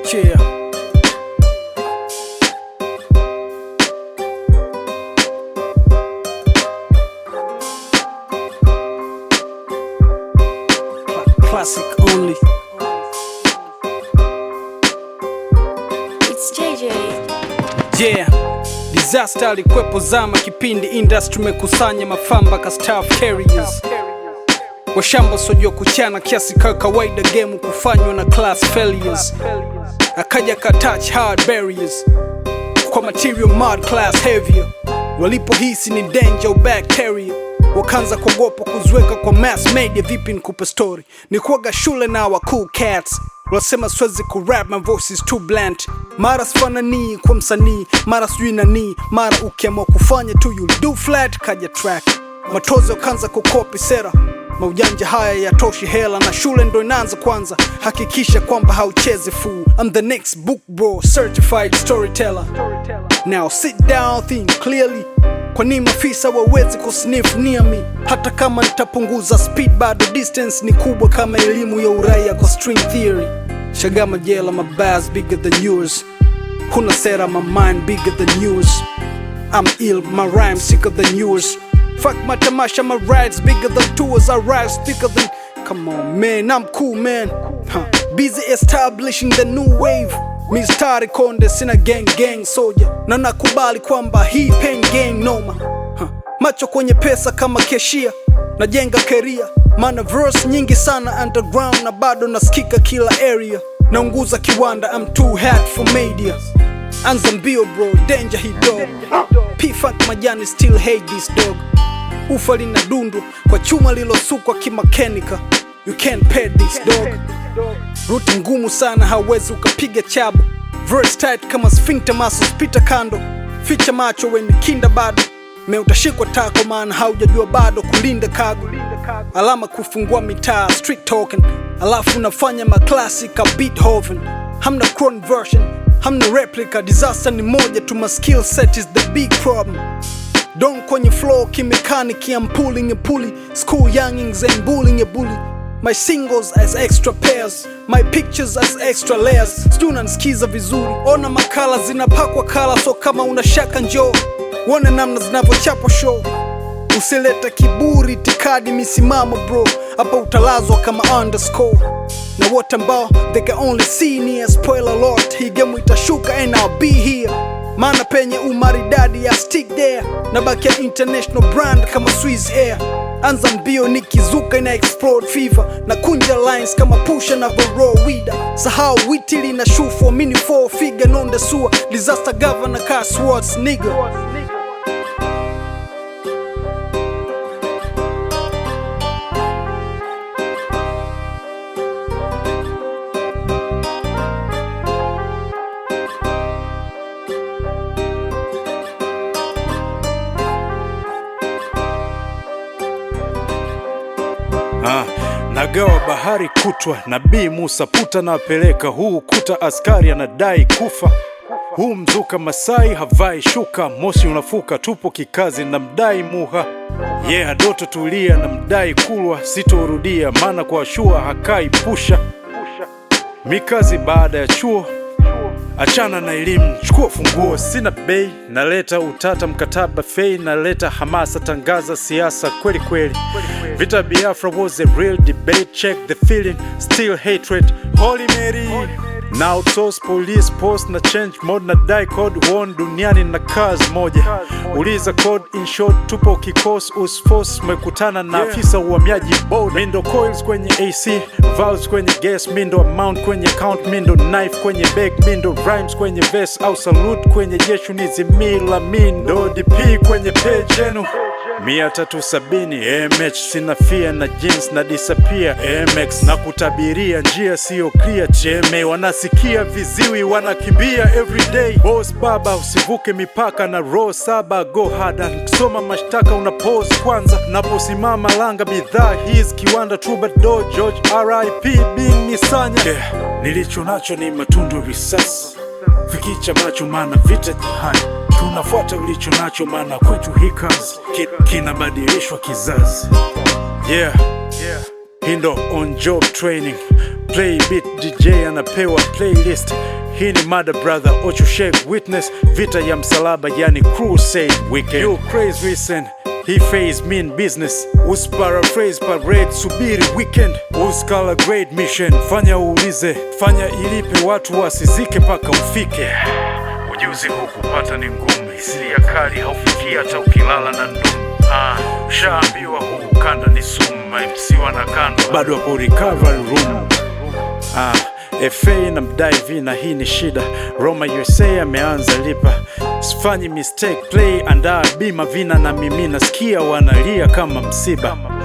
Yeah. Classic only. It's JJ. Yeah. Disaster alikwepo zama kipindi industry mekusanya mafamba ka staff carriers. Washamba sojua kuchana kiasi ka kawaida game kufanywa na class failures. Akaja ka touch hard barriers kwa material mud class heavier. Walipohisi ni danger bacteria wakanza kuogopa kuziweka kwa mass media. Vipi nikupe story ni kuaga shule na wa cool cats wasema siwezi kurap, my voice is too blunt. Mara sifanani kwa msanii, mara sijui nani, mara ukiamua kufanya tu you do flat. Kaja track matozo kanza kukopi sera, maujanja haya yatoshi hela na shule ndo inaanza kwanza. Hakikisha kwamba hauchezi fool. I'm the next book bro, certified storyteller. Now sit down, think clearly. Kwa nini mafisa wawezi kusniff near me? Hata kama nitapunguza speed bado distance ni kubwa kama elimu ya uraia kwa string theory. Shagama jela, my bars bigger than yours. Huna sera, my mind bigger than yours. I'm ill, my rhymes sicker than yours. Fuck my tamasha, my rides bigger than tours. I rise thicker than... Come on man, I'm cool man. Busy establishing the new wave. Mistari konde sina gang soldier. Na nakubali kwamba hii pen gang noma. Macho kwenye pesa kama keshia. Najenga career. Mana verse nyingi sana underground na bado nasikika kila area. Naunguza kiwanda, I'm too hot for media. Anza mbio bro, danger hii dog. P-Funk majani still hate this dog. Ufa lina dundu kwa chuma lilosukwa kimakanika. You can't pet this dog. Ruti ngumu sana hawezi ukapiga chabu. Verse tight kama sphincter muscles pita kando. Ficha macho when kinda bado. Meutashikwa tako maana haujajua bado kulinda kago. Alama kufungua mitaa, street talking. Alafu nafanya maklasika Beethoven. Hamna clone version, hamna replica. Disaster ni moja tu, my skill set is the big problem. Don't kwenye flow kimechanic, I'm pulling a pulley. School youngings and bullying a bully. My singles as extra pairs, my pictures as extra layers. Students skiza vizuri, ona makala zinapakwa kala. So kama unashaka njoo, wone namna zinavyochapa show. Usileta kiburi, tikadi, misimamo bro. Hapa utalazwa kama underscore. Na wote ambao they can only see near. Spoiler alert, hii game itashuka and I'll be here. Mana penye umaridadi ya stick there. Nabaki ya international brand kama Swiss Air. Anza mbio nikizuka ina explode fever. Na kunja lines kama pusha na raw weeder. Sahau witili na shoe for mini 4 figure non the sewer. Disaster governor car swords nigga. Nagawa bahari kutwa, Nabii Musa puta na apeleka. Huu kuta askari anadai kufa. Huu mzuka Masai havai shuka. Moshi unafuka tupo kikazi na mdai muha. Yeah doto tulia na mdai kulwa. Sitorudia mana kwa shua hakai pusha. Mikazi baada ya chuo, achana na elimu, chukua funguo. Sina bei, naleta utata mkataba fei. Naleta hamasa, tangaza siasa kweli kweli. Vita Biafra was a real debate. Check the feeling, still hatred. Holy Mary. Now toss police post na change mode na die code one duniani na kazi moja. Uliza code in short tupo kikos usforce. Mekutana na afisa uhamiaji board. Mindo coils kwenye AC, valves kwenye gas. Mindo amount kwenye count, mindo knife kwenye bag. Mindo rhymes kwenye verse au salute kwenye jeshu nizimila. Mindo DP kwenye page yenu 370 MH. Sina fear na jeans na disappear MX. Na kutabiria njia sio clear cheme. Wanasikia viziwi wanakimbia everyday. Boss baba usivuke mipaka na row saba. Go harder kusoma mashtaka una pause kwanza. Naposimama langa bidhaa his kiwanda Troubadour George RIP Bing Misanya. Nilicho nacho ni matundu risasi. Fikicha macho mana vita jihani. Tunafuata ulicho nacho mana kwetu hii kazi kinabadilishwa kizazi. Yeah Hindo on job training. Play beat DJ anapewa playlist. Hii ni mada brother, Ocho Shake witness, vita ya msalaba yani crusade weekend. You crazy recent, he face mean business. Paraphrase parade, subiri weekend. Uskala great mission, fanya uulize, fanya ilipe watu wasizike paka ufike. Ujuzi huu kupata ni ngumu, hisia kali haufikii hata ukilala na ndumu. Ushaambiwa huu ukanda ni sumu, MC wanakando bado hapo recovery room. FA na mdai vina, hii ni shida. Roma USA ameanza lipa, sifanyi mistake play, andaa bima vina na mimi nasikia wanalia kama msiba.